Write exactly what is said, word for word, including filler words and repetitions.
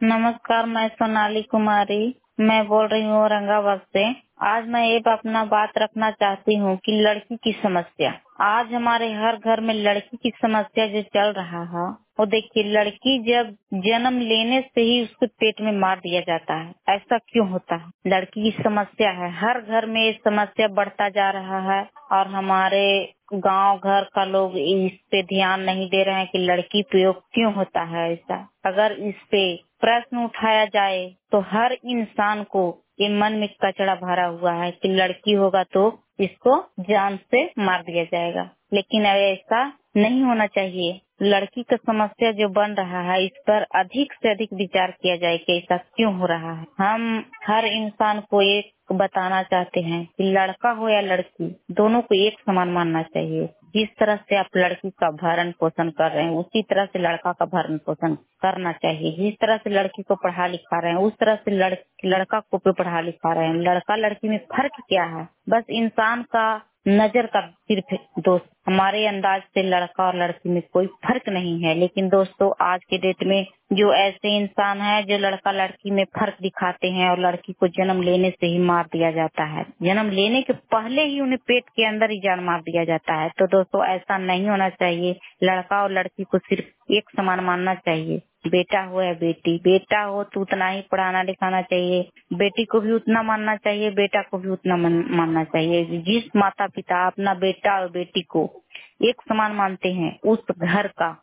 नमस्कार, मैं सोनाली कुमारी मैं बोल रही हूँ औरंगाबाद से। आज मैं ये अपना बात रखना चाहती हूँ कि लड़की की समस्या। आज हमारे हर घर में लड़की की समस्या जो चल रहा है, वो देखिए, लड़की जब जन्म लेने से ही उसके पेट में मार दिया जाता है। ऐसा क्यों होता है? लड़की की समस्या है, हर घर में ये समस्या बढ़ता जा रहा है और हमारे गांव घर का लोग इस पे ध्यान नहीं दे रहे हैं कि लड़की पे क्यों होता है ऐसा। अगर इस पे प्रश्न उठाया जाए तो हर इंसान को ये मन में कचरा भरा हुआ है कि लड़की होगा तो इसको जान से मार दिया जाएगा, लेकिन ऐसा नहीं होना चाहिए। लड़की का समस्या जो बन रहा है, इस पर अधिक से अधिक विचार किया जाए कि ऐसा क्यों हो रहा है। हम हर इंसान को एक बताना चाहते हैं कि लड़का हो या लड़की, दोनों को एक समान मानना चाहिए। जिस तरह से आप लड़की का भरण पोषण कर रहे हैं, उसी तरह से लड़का का भरण पोषण करना चाहिए। जिस तरह से लड़की को पढ़ा लिखा रहे हैं, उस तरह से लड़, लड़का को भी पढ़ा लिखा रहे हैं। लड़का लड़की में फर्क क्या है? बस इंसान का नजर का सिर्फ दोस्त। हमारे अंदाज से लड़का और लड़की में कोई फर्क नहीं है, लेकिन दोस्तों आज के डेट में जो ऐसे इंसान है जो लड़का लड़की में फर्क दिखाते हैं और लड़की को जन्म लेने से ही मार दिया जाता है। जन्म लेने के पहले ही उन्हें पेट के अंदर ही जान मार दिया जाता है। तो दोस्तों ऐसा नहीं होना चाहिए। लड़का और लड़की को सिर्फ एक समान मानना चाहिए। बेटा हो या बेटी, बेटा हो तो उतना ही पढ़ाना लिखाना चाहिए, बेटी को भी उतना मानना चाहिए, बेटा को भी उतना मानना चाहिए। जिस माता पिता अपना बेटा और बेटी को एक समान मानते हैं, उस घर का